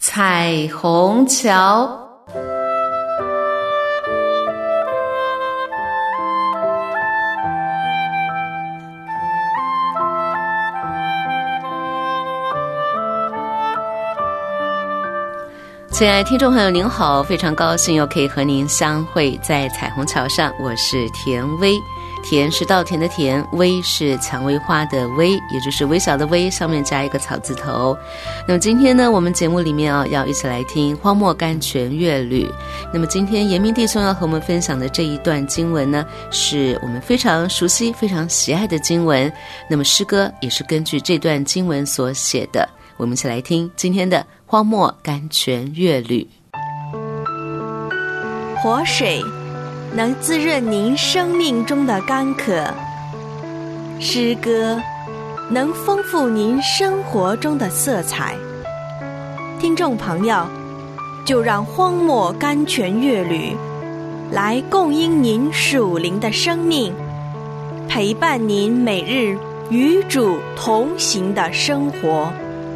彩虹桥。亲爱的听众朋友您好，非常高兴又可以和您相会在彩虹桥上，我是田薇。田是稻田的田，薇是蔷薇花的薇，也就是微小的微，上面加一个草字头。那么今天呢，我们节目里面要一起来听荒漠甘泉乐旅。那么今天严明弟兄要和我们分享的这一段经文呢，是我们非常熟悉非常喜爱的经文，那么诗歌也是根据这段经文所写的。我们一起来听今天的荒漠甘泉乐旅。 活水能滋润您生命中的干渴，诗歌能丰富您生活中的色彩。听众朋友，就让荒漠甘泉乐旅来供应您属灵的生命，陪伴您每日与主同行的生活。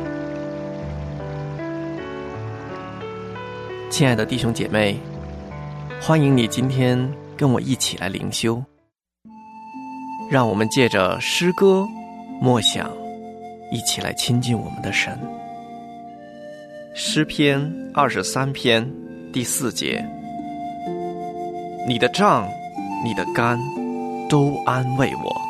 亲爱的弟兄姐妹，欢迎你今天跟我一起来灵修。让我们借着诗歌默想，一起来亲近我们的神。诗篇23篇第4节，你的杖你的竿都安慰我。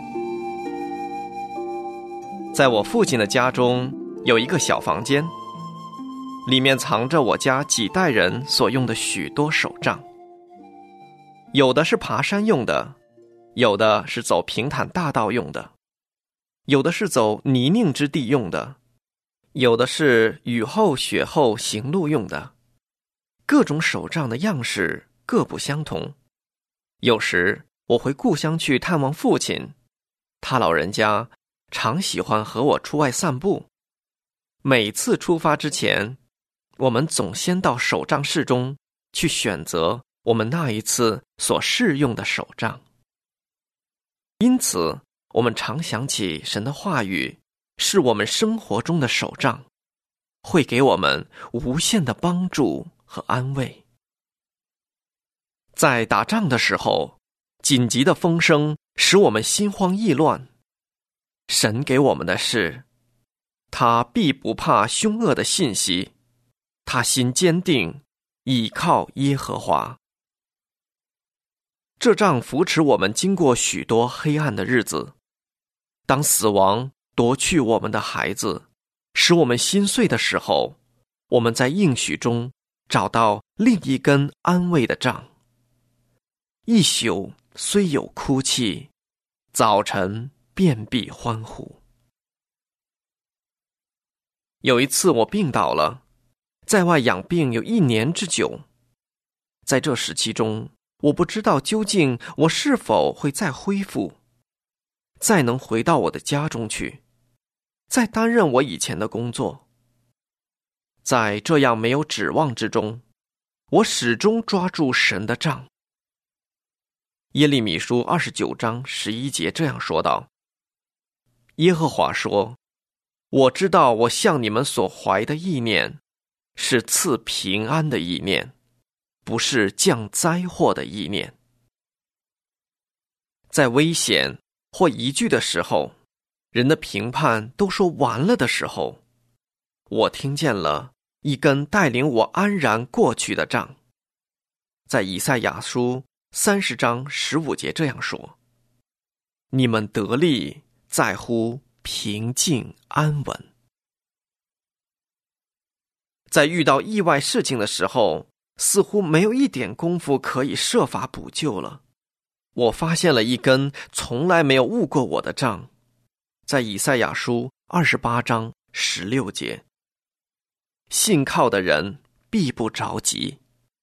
在我父亲的家中有一个小房间，里面藏着我家几代人所用的许多手杖，有的是爬山用的，有的是走平坦大道用的，有的是走泥泞之地用的，有的是雨后雪后行路用的。各种手杖的样式各不相同。有时我回故乡去探望父亲，他老人家常喜欢和我出外散步。每次出发之前，我们总先到手杖室中去选择我们那一次所试用的手杖。因此，我们常想起神的话语是我们生活中的手杖，会给我们无限的帮助和安慰。在打仗的时候，紧急的风声使我们心慌意乱。神给我们的是，他必不怕凶恶的信息，他心坚定，倚靠耶和华。这杖扶持我们经过许多黑暗的日子。当死亡夺去我们的孩子，使我们心碎的时候，我们在应许中找到另一根安慰的杖。一宿虽有哭泣，早晨便必欢呼。有一次我病倒了，在外养病有1年之久。在这时期中，我不知道究竟我是否会再恢复，再能回到我的家中去，再担任我以前的工作。在这样没有指望之中，我始终抓住神的杖。耶利米书29章11节这样说道：耶和华说，我知道我向你们所怀的意念是赐平安的意念，不是降灾祸的意念。在危险或疑惧的时候，人的评判都说完了的时候，我听见了一根带领我安然过去的杖。在以赛亚书30章15节这样说：你们得力在乎平静安稳。在遇到意外事情的时候，似乎没有一点功夫可以设法补救了。我发现了一根从来没有误过我的杖，在以赛亚书28章16节：信靠的人必不着急。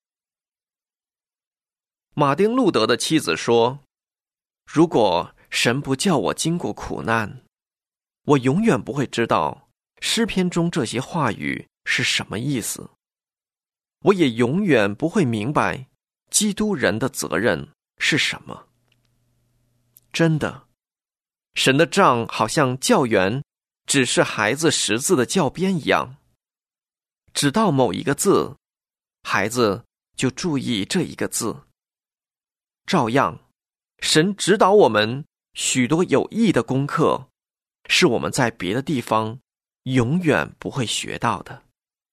马丁路德的妻子说，如果神不叫我经过苦难，我永远不会知道诗篇中这些话语是什么意思，我也永远不会明白基督人的责任是什么。真的，神的杖好像教员指示孩子识字的教鞭一样， 只到某一个字，孩子就注意这一个字。照样，神指导我们许多有益的功课，是我们在别的地方永远不会学到的。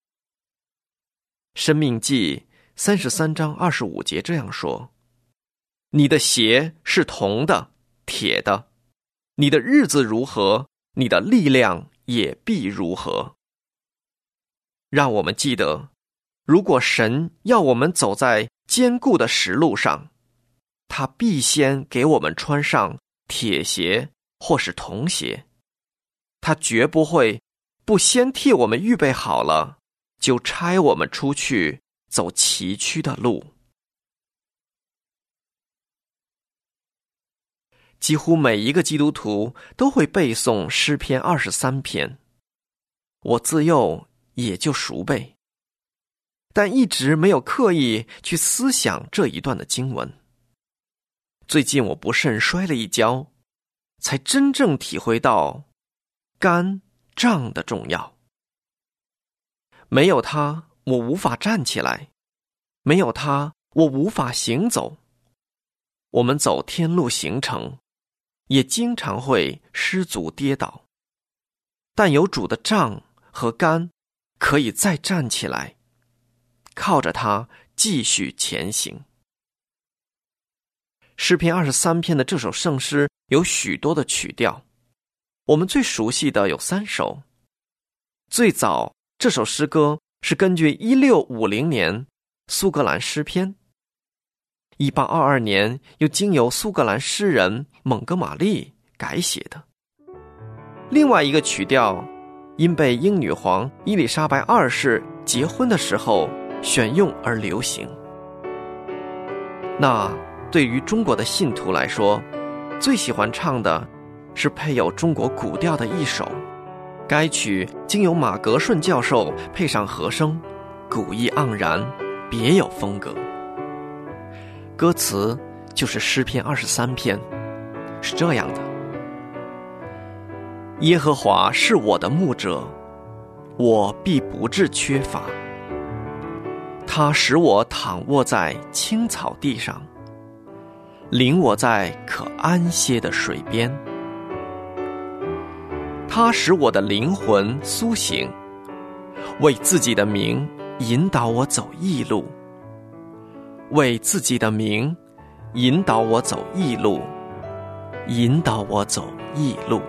申命记33章25节这样说：你的鞋是铜的、铁的，你的日子如何，你的力量也必如何。让我们记得，如果神要我们走在坚固的石路上，他必先给我们穿上铁鞋或是铜鞋，他绝不会不先替我们预备好了，就差我们出去走崎岖的路。几乎每一个基督徒都会背诵诗篇23篇，我自幼也就熟背，但一直没有刻意去思想这一段的经文。最近我不慎摔了一跤，才真正体会到肝脏的重要。没有它，我无法站起来；没有它，我无法行走。我们走天路行程，也经常会失足跌倒，但有主的杖和竿，可以再站起来，靠着它继续前行。诗篇23篇的这首圣诗有许多的曲调，我们最熟悉的有3首。最早这首诗歌是根据1650年苏格兰诗篇，1822年又经由苏格兰诗人蒙哥马利改写的。另外一个曲调因被英女皇伊丽莎白2世结婚的时候选用而流行。那对于中国的信徒来说，最喜欢唱的是配有中国古调的一首，该曲经由马格顺教授配上和声，古意盎然，别有风格。歌词就是诗篇23篇，是这样的：耶和华是我的牧者，我必不致缺乏。他使我躺卧在青草地上，领我在可安歇的水边。他使我的灵魂苏醒，为自己的名引导我走义路。为自己的名引导我走义路，引导我走义路。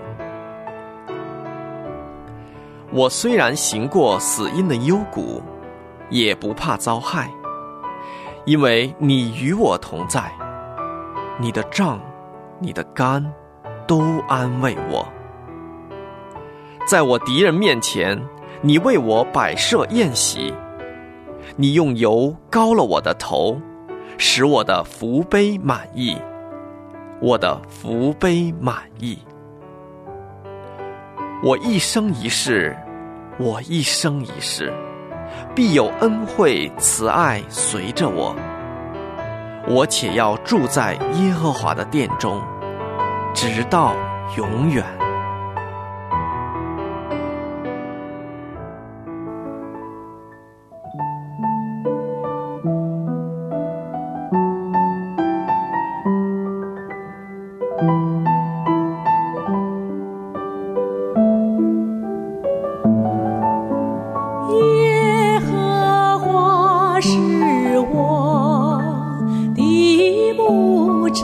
我虽然行过死荫的幽谷，也不怕遭害，因为你与我同在，你的杖，你的竿，都安慰我。在我敌人面前，你为我摆设宴席，你用油膏了我的头，使我的福杯满溢，我的福杯满溢。我一生一世，我一生一世，必有恩惠慈爱随着我。我且要住在耶和华的殿中，直到永远。 耶和华是我的牧者，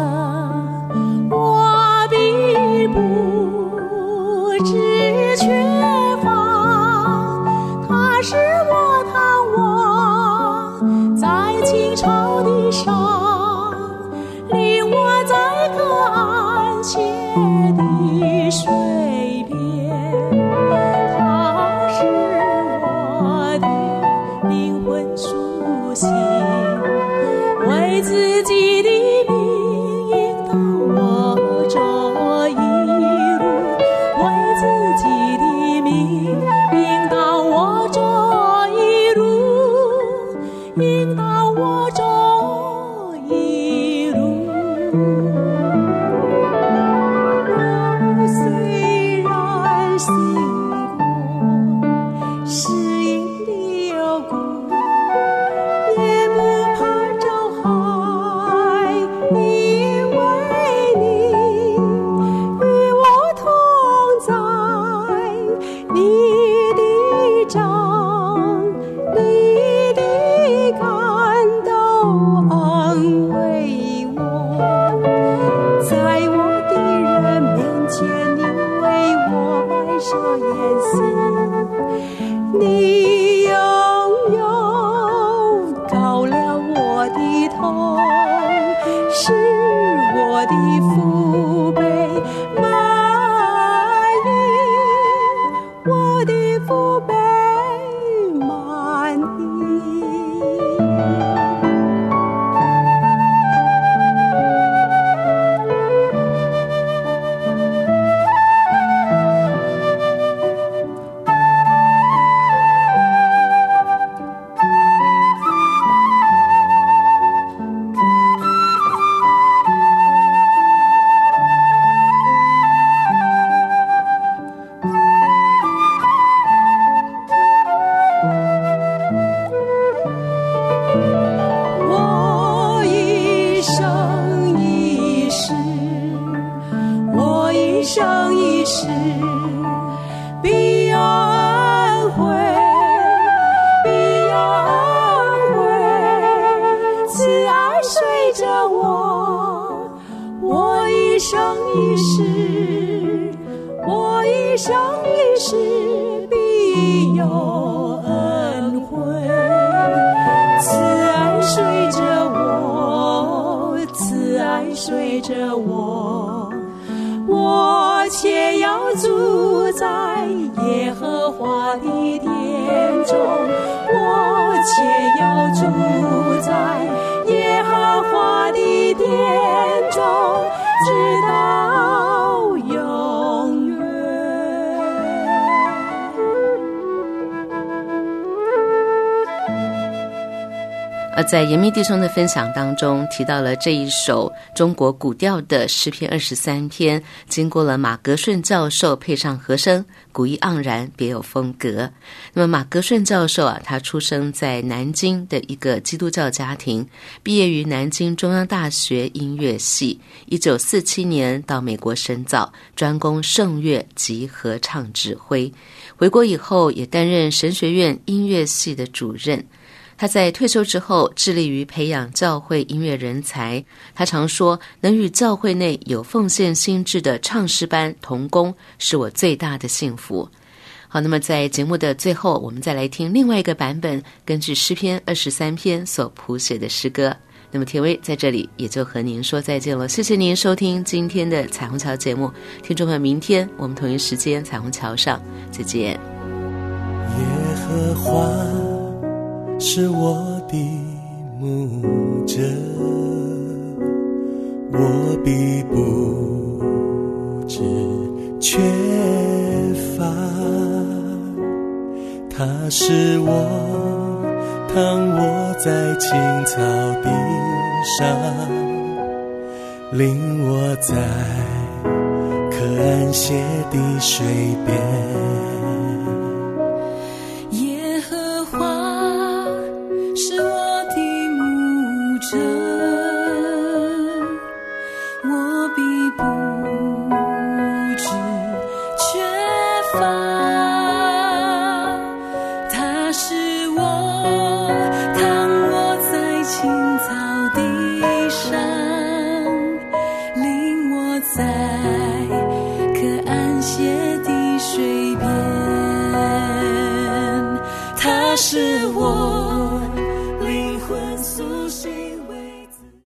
我必不致缺乏。他使我躺卧在青草地上，领我在可安歇的水边。他使我的灵魂苏醒，为自己的名引导我这一路，为自己的名引导我这一路，引导我这一路。虽然行过死荫的掌，你的感动安慰我，在我的人面前你为我摆设筵席，你拥有高了我的头，使我的父辈满意，我的父辈满意。我一生一世必有恩惠，必有恩惠，慈爱随着我一生一世，我一生一世必有恩惠，慈爱随着我，慈爱随着我且要住在耶和华的殿中，我且要住在耶和华的殿中，直到永远。 在严密弟兄的分享当中提到了这一首中国古调的诗篇23篇，经过了马格顺教授配上和声，古意盎然，别有风格。那么马格顺教授他出生在南京的一个基督教家庭，毕业于南京中央大学音乐系，1947年到美国深造，专攻圣乐及合唱指挥。回国以后也担任神学院音乐系的主任。他在退休之后致力于培养教会音乐人才，他常说，能与教会内有奉献心志的唱诗班同工是我最大的幸福。好，那么在节目的最后，我们再来听另外一个版本，根据诗篇23篇所谱写的诗歌。那么田薇在这里也就和您说再见了，谢谢您收听今天的彩虹桥节目，听众朋友，明天我们同一时间彩虹桥上再见。 耶和华是我的牧者，我必不致缺乏。他使我躺卧在青草地上，领我在可安歇的水边。是我